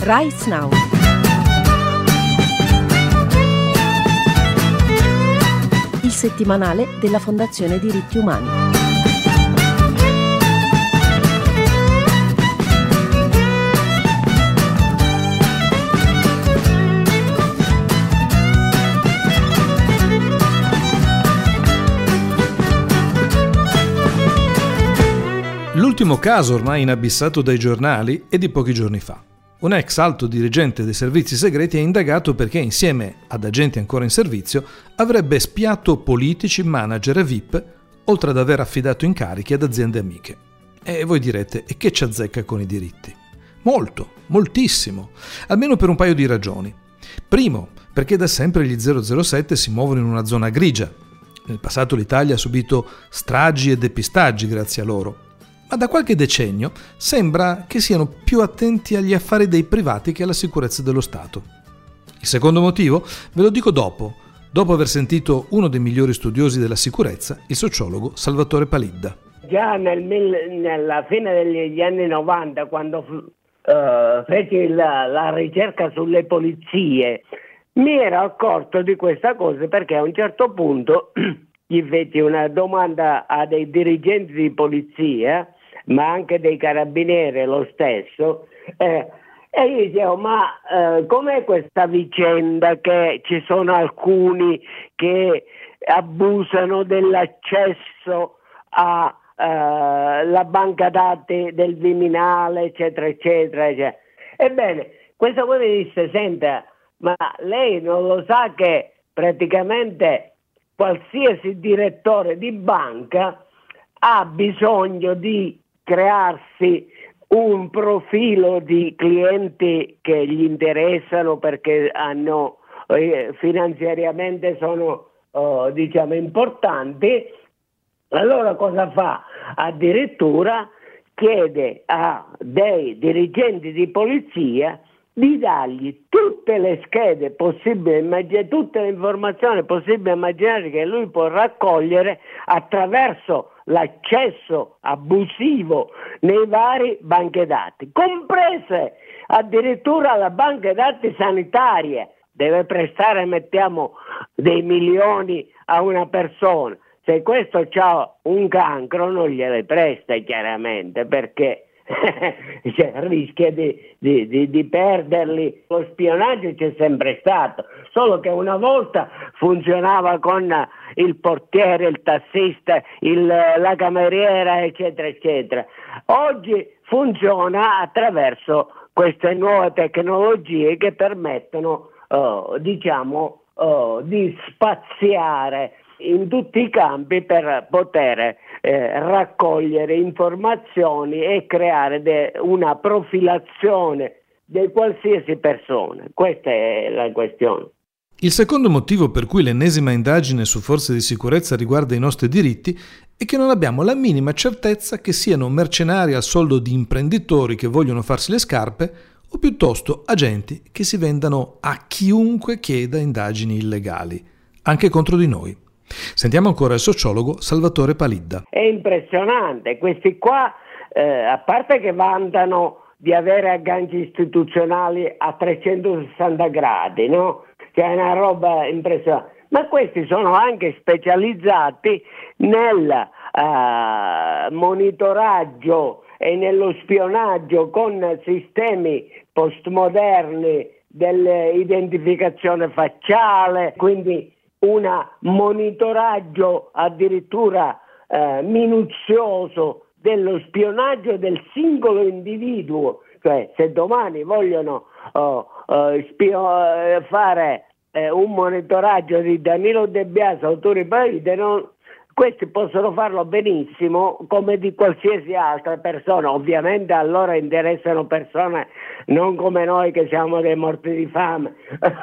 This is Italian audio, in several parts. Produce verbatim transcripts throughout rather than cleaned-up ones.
Rights Now. Il settimanale della Fondazione Diritti Umani. L'ultimo caso ormai inabissato dai giornali è di pochi giorni fa. Un ex alto dirigente dei servizi segreti è indagato perché, insieme ad agenti ancora in servizio, avrebbe spiato politici, manager e V I P, oltre ad aver affidato incarichi ad aziende amiche. E voi direte, e che ci azzecca con i diritti? Molto, moltissimo, almeno per un paio di ragioni. Primo, perché da sempre gli zero zero sette si muovono in una zona grigia. Nel passato l'Italia ha subito stragi e depistaggi grazie a loro. Ma da qualche decennio sembra che siano più attenti agli affari dei privati che alla sicurezza dello Stato. Il secondo motivo ve lo dico dopo, dopo aver sentito uno dei migliori studiosi della sicurezza, il sociologo Salvatore Palidda. Già nel, nella fine degli anni novanta, quando uh, feci la, la ricerca sulle polizie, mi ero accorto di questa cosa perché a un certo punto gli feci una domanda a dei dirigenti di polizia, ma anche dei carabinieri lo stesso, eh, e gli dicevo, ma eh, com'è questa vicenda che ci sono alcuni che abusano dell'accesso alla banca dati del Viminale, eccetera, eccetera, eccetera. Ebbene, questo poi mi disse, senta, ma lei non lo sa che praticamente qualsiasi direttore di banca ha bisogno di crearsi un profilo di clienti che gli interessano perché hanno eh, finanziariamente sono eh, diciamo importanti. Allora cosa fa? Addirittura chiede a dei dirigenti di polizia di dargli tutte le schede possibili, immagin- tutte le informazioni possibili e immaginari che lui può raccogliere attraverso l'accesso abusivo nei vari banche dati, comprese addirittura la banca dati sanitarie. Deve prestare, mettiamo, dei milioni a una persona. Se questo ha un cancro non gliele presta chiaramente, perché cioè, rischia di, di, di, di perderli. Lo spionaggio c'è sempre stato, solo che una volta funzionava con il portiere, il tassista, il, la cameriera, eccetera, eccetera. Oggi funziona attraverso queste nuove tecnologie che permettono, uh, diciamo, uh, di spaziare in tutti i campi per poter eh, raccogliere informazioni e creare de- una profilazione di qualsiasi persona. Questa è la questione. Il secondo motivo per cui l'ennesima indagine su forze di sicurezza riguarda i nostri diritti è che non abbiamo la minima certezza che siano mercenari al soldo di imprenditori che vogliono farsi le scarpe o piuttosto agenti che si vendano a chiunque chieda indagini illegali, anche contro di noi. Sentiamo ancora il sociologo Salvatore Palidda. È impressionante, questi qua, eh, a parte che vantano di avere agganci istituzionali a trecentosessanta gradi, no? Che è una roba impressionante, ma questi sono anche specializzati nel uh, monitoraggio e nello spionaggio con sistemi postmoderni dell'identificazione facciale, quindi un monitoraggio addirittura eh, minuzioso dello spionaggio del singolo individuo. Cioè, se domani vogliono oh, oh, spio- fare eh, un monitoraggio di Danilo De Biasi, autore Baide, non, questi possono farlo benissimo come di qualsiasi altra persona. Ovviamente a loro interessano persone non come noi che siamo dei morti di fame,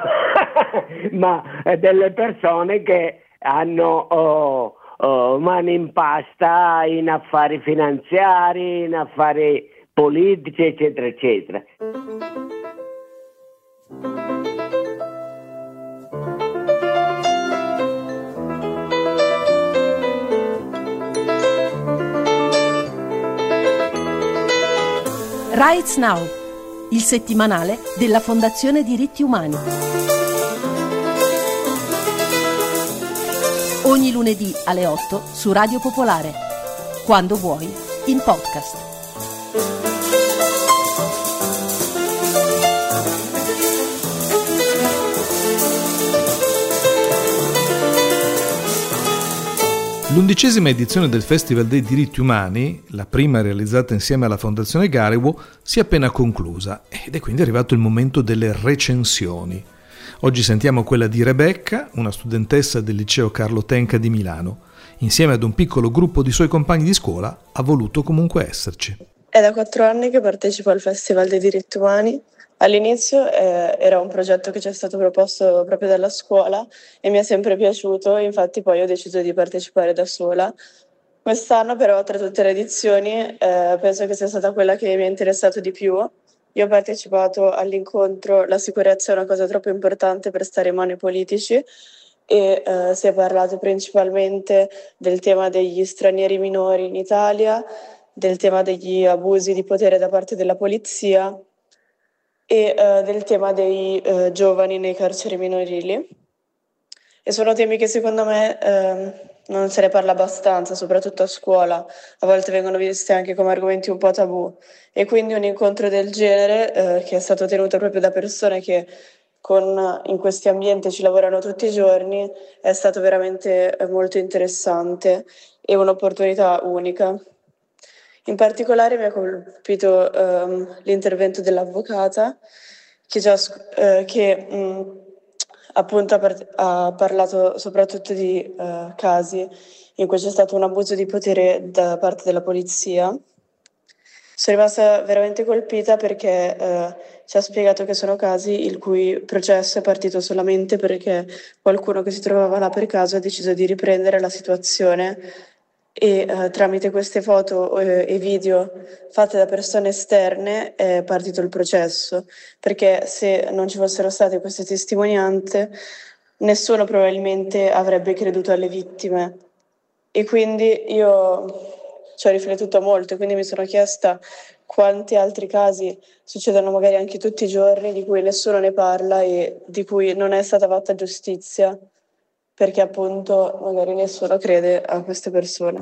ma delle persone che hanno oh, oh, mani in pasta in affari finanziari, in affari politici, eccetera, eccetera. Rights Now. il settimanale della Fondazione Diritti Umani. Ogni lunedì alle otto su Radio Popolare. Quando vuoi, in podcast. L'undicesima edizione del Festival dei Diritti Umani, la prima realizzata insieme alla Fondazione Garreau, si è appena conclusa ed è quindi arrivato il momento delle recensioni. Oggi sentiamo quella di Rebecca, una studentessa del liceo Carlo Tenca di Milano. Insieme ad un piccolo gruppo di suoi compagni di scuola ha voluto comunque esserci. È da quattro anni che partecipo al Festival dei Diritti Umani. All'inizio eh, era un progetto che ci è stato proposto proprio dalla scuola e mi è sempre piaciuto, infatti poi ho deciso di partecipare da sola. Quest'anno però, tra tutte le edizioni, eh, penso che sia stata quella che mi ha interessato di più. Io ho partecipato all'incontro "La sicurezza è una cosa troppo importante per stare in mano ai politici" e eh, si è parlato principalmente del tema degli stranieri minori in Italia, del tema degli abusi di potere da parte della polizia e uh, del tema dei uh, giovani nei carceri minorili. E sono temi che secondo me uh, non se ne parla abbastanza, soprattutto a scuola. A volte vengono visti anche come argomenti un po' tabù. E quindi un incontro del genere, uh, che è stato tenuto proprio da persone che con, in questi ambienti ci lavorano tutti i giorni, è stato veramente molto interessante e un'opportunità unica. In particolare mi ha colpito um, l'intervento dell'avvocata che, già, uh, che um, appunto ha, par- ha parlato soprattutto di uh, casi in cui c'è stato un abuso di potere da parte della polizia. Sono rimasta veramente colpita perché uh, ci ha spiegato che sono casi il cui processo è partito solamente perché qualcuno che si trovava là per caso ha deciso di riprendere la situazione e uh, tramite queste foto uh, e video fatte da persone esterne è partito il processo, perché se non ci fossero state queste testimonianze nessuno probabilmente avrebbe creduto alle vittime. E quindi io ci ho riflettuto molto e quindi mi sono chiesta quanti altri casi succedono magari anche tutti i giorni di cui nessuno ne parla e di cui non è stata fatta giustizia, perché appunto magari nessuno crede a queste persone.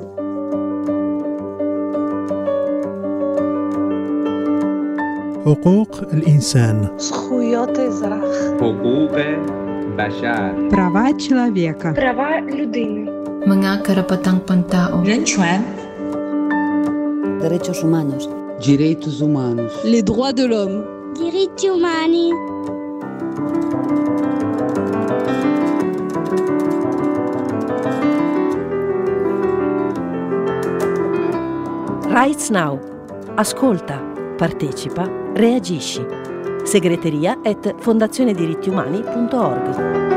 حقوق الإنسان زخويات الأزرق حقوق بشر права человека права людини mga karapatang-pantao Renchuan derechos humanos direitos humanos les droits de l'homme diritti umani. Rights Now. Ascolta, partecipa, reagisci. Segreteria at fondazioneDirittiUmani punto org.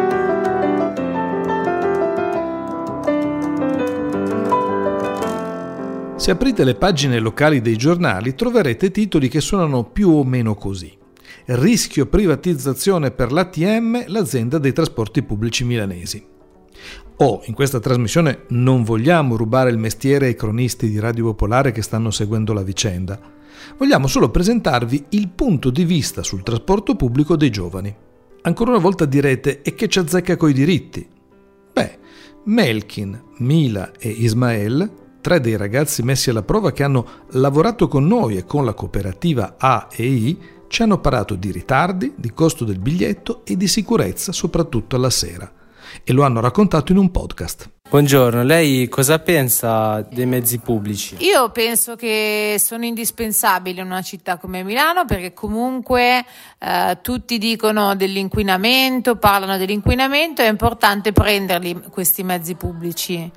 Se aprite le pagine locali dei giornali troverete titoli che suonano più o meno così. Rischio privatizzazione per l'A T M, l'azienda dei trasporti pubblici milanesi. O, in questa trasmissione non vogliamo rubare il mestiere ai cronisti di Radio Popolare che stanno seguendo la vicenda. Vogliamo solo presentarvi il punto di vista sul trasporto pubblico dei giovani. Ancora una volta direte: e che ci azzecca coi diritti? Beh, Melkin, Mila e Ismael, tre dei ragazzi messi alla prova che hanno lavorato con noi e con la cooperativa A e I, ci hanno parlato di ritardi, di costo del biglietto e di sicurezza, soprattutto alla sera. E lo hanno raccontato in un podcast. Buongiorno, lei cosa pensa dei mezzi pubblici? Io penso che sono indispensabili in una città come Milano, perché comunque eh, tutti dicono dell'inquinamento, parlano dell'inquinamento, è importante prenderli questi mezzi pubblici.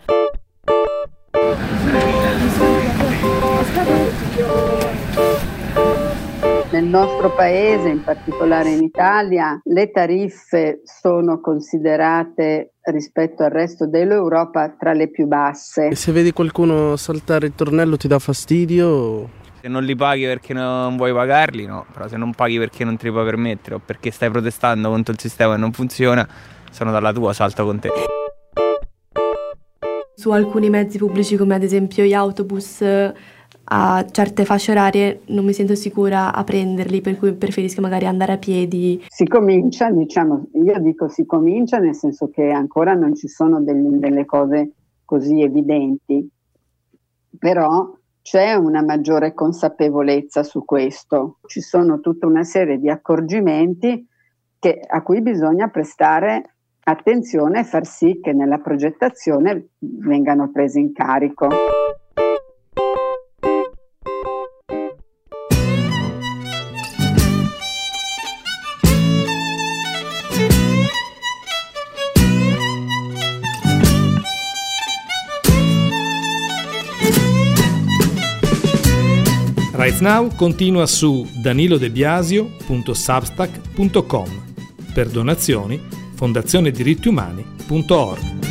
Nel nostro paese, in particolare in Italia, le tariffe sono considerate rispetto al resto dell'Europa tra le più basse. E se vedi qualcuno saltare il tornello ti dà fastidio? Se non li paghi perché non vuoi pagarli, no, però se non paghi perché non te li puoi permettere o perché stai protestando contro il sistema e non funziona, sono dalla tua, salto con te. Su alcuni mezzi pubblici come ad esempio gli autobus a certe fasce orarie non mi sento sicura a prenderli, per cui preferisco magari andare a piedi. Si comincia, diciamo, io dico si comincia nel senso che ancora non ci sono delle, delle cose così evidenti, però c'è una maggiore consapevolezza su questo, ci sono tutta una serie di accorgimenti che, a cui bisogna prestare attenzione e far sì che nella progettazione vengano presi in carico. Right Now continua su danilodebiasio punto substack punto com. Per donazioni fondazione diritti umani punto org.